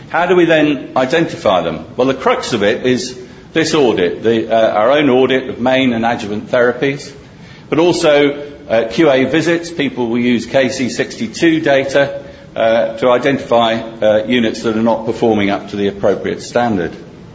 How do we then identify them? Well, the crux of it is this audit, our own audit of main and adjuvant therapies, but also QA visits. People will use KC62 data to identify units that are not performing up to the appropriate standard.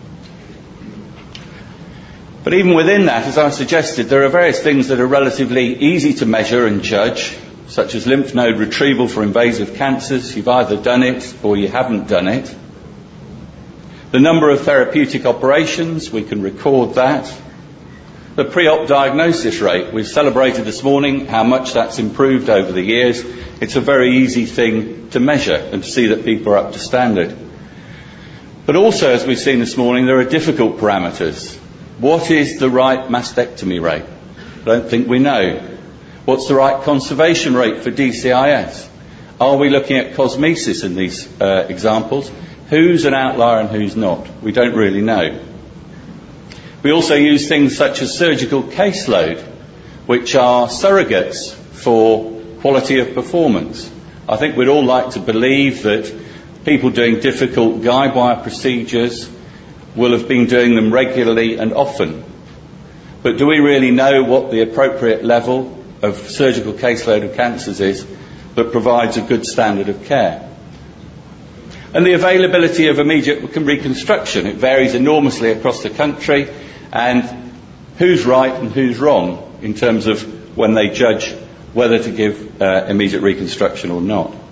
But even within that, as I suggested, there are various things that are relatively easy to measure and judge, such as lymph node retrieval for invasive cancers. You've either done it or you haven't done it. The number of therapeutic operations, we can record that. The pre-op diagnosis rate, we've celebrated this morning how much that's improved over the years. It's a very easy thing to measure and to see that people are up to standard. But also, as we've seen this morning, there are difficult parameters. What is the right mastectomy rate? I don't think we know. What's the right conservation rate for DCIS? Are we looking at cosmesis in these examples? Who's an outlier and who's not? We don't really know. We also use things such as surgical caseload, which are surrogates for quality of performance. I think we'd all like to believe that people doing difficult guide wire procedures will have been doing them regularly and often. But do we really know what the appropriate level of surgical caseload of cancers is that provides a good standard of care? And the availability of immediate reconstruction, it varies enormously across the country, and who's right and who's wrong in terms of when they judge whether to give immediate reconstruction or not.